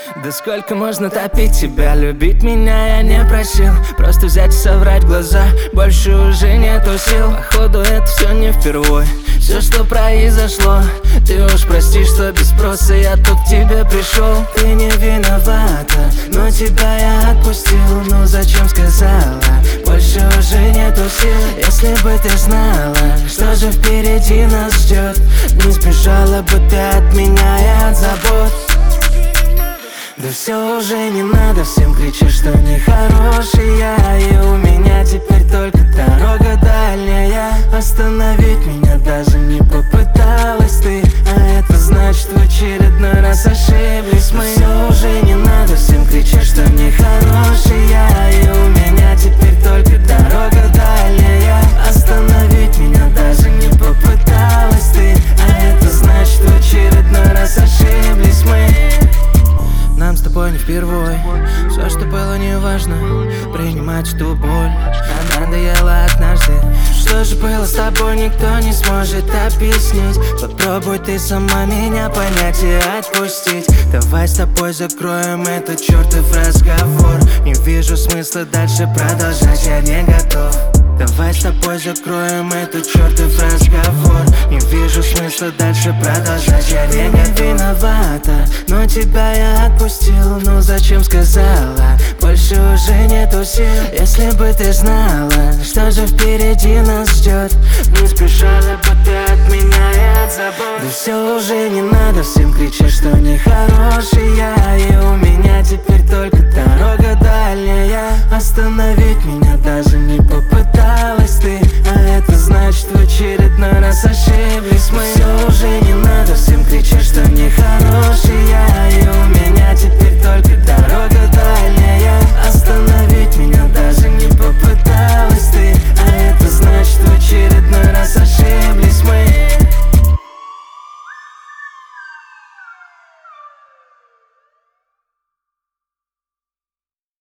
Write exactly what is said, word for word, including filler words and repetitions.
Да сколько можно топить тебя, любить меня я не просил. Просто взять и соврать в глаза, больше уже нету сил. Походу это все не впервой, все, что произошло. Ты уж прости, что без спроса я тут к тебе пришел. Ты не виновата, но тебя я отпустил. Ну зачем сказала, больше уже нету сил. Если бы ты знала, что же впереди нас ждет, не сбежала бы ты от меня и от забот. Да все уже не надо, всем кричишь, что нехороший я. И у меня теперь только дорога дальняя. Остановить меня даже не попыталась ты, а это значит в очередной раз ошиблись мы. Все уже не надо, всем кричишь, что нехороший я. И у меня теперь только дорога дальняя. Остановить меня даже не попыталась ты, а это значит в очередной раз ошиблись мы. Нам с тобой не впервой, все, что было, не важно. Принимать эту боль нам надоело однажды. Что же было с тобой, никто не сможет объяснить. Попробуй ты сама меня понять и отпустить. Давай с тобой закроем этот чертов разговор. Не вижу смысла дальше продолжать, я не готов. Давай с тобой закроем этот чертов разговор. Не вижу смысла дальше продолжать, я не виновата, но тебя я отпустил. Ну зачем сказала, больше уже нету сил. Если бы ты знала, что же впереди нас ждет, не сбежала бы ты от меня и от забот. Да все уже не надо, всем кричишь, что нехороший я.